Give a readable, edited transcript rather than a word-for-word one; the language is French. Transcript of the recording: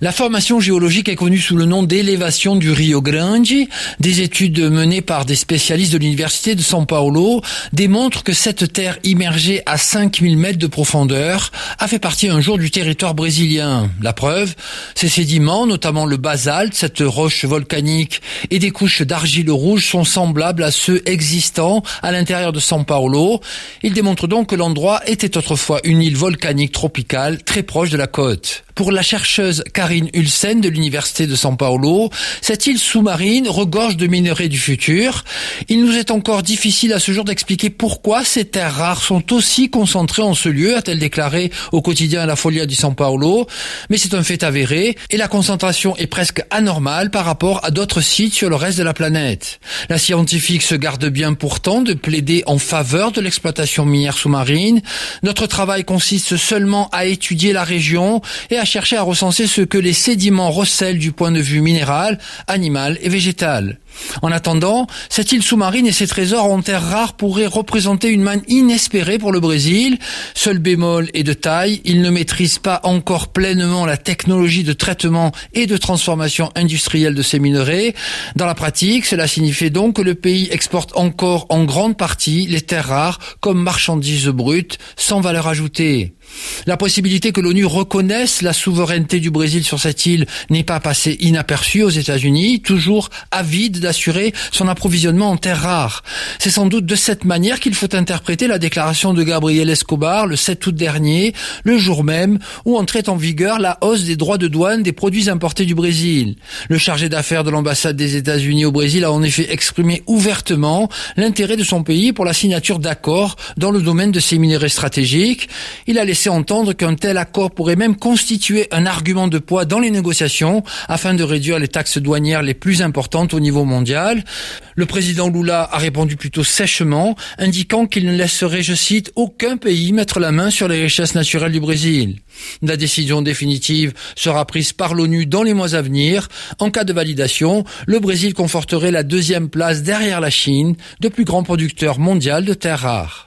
La formation géologique est connue sous le nom d'élévation du Rio Grande. Des études menées par des spécialistes de l'université de São Paulo démontrent que cette terre immergée à 5000 mètres de profondeur a fait partie un jour du territoire brésilien. La preuve, ces sédiments, notamment le basalte, cette roche volcanique, et des couches d'argile rouge sont semblables à ceux existants à l'intérieur de São Paulo. Ils démontrent donc que l'endroit était autrefois une île volcanique tropicale très proche de la côte. Pour la chercheuse Karin Ulsen de l'université de São Paulo, cette île sous-marine regorge de minerais du futur. Il nous est encore difficile à ce jour d'expliquer pourquoi ces terres rares sont aussi concentrées en ce lieu, a-t-elle déclaré au quotidien La Folha de São Paulo. Mais c'est un fait avéré et la concentration est presque anormale par rapport à d'autres sites sur le reste de la planète. La scientifique se garde bien pourtant de plaider en faveur de l'exploitation minière sous-marine. Notre travail consiste seulement à étudier la région et à chercher à recenser ce que les sédiments recèlent du point de vue minéral, animal et végétal. En attendant, cette île sous-marine et ses trésors en terres rares pourraient représenter une manne inespérée pour le Brésil. Seul bémol est de taille, il ne maîtrise pas encore pleinement la technologie de traitement et de transformation industrielle de ces minerais. Dans la pratique, cela signifie donc que le pays exporte encore en grande partie les terres rares comme marchandises brutes sans valeur ajoutée. La possibilité que l'ONU reconnaisse la souveraineté du Brésil sur cette île n'est pas passée inaperçue aux États-Unis, toujours avide d'assurer son approvisionnement en terres rares. C'est sans doute de cette manière qu'il faut interpréter la déclaration de Gabriel Escobar le 7 août dernier, le jour même où entrait en vigueur la hausse des droits de douane des produits importés du Brésil. Le chargé d'affaires de l'ambassade des États-Unis au Brésil a en effet exprimé ouvertement l'intérêt de son pays pour la signature d'accords dans le domaine de ces minerais stratégiques. Il a laissé entendre qu'un tel accord pourrait même constituer un argument de poids dans les négociations afin de réduire les taxes douanières les plus importantes au niveau mondial. Le président Lula a répondu plutôt sèchement, indiquant qu'il ne laisserait, je cite, aucun pays mettre la main sur les richesses naturelles du Brésil. La décision définitive sera prise par l'ONU dans les mois à venir. En cas de validation, le Brésil conforterait la 2e place derrière la Chine de plus grand producteur mondial de terres rares.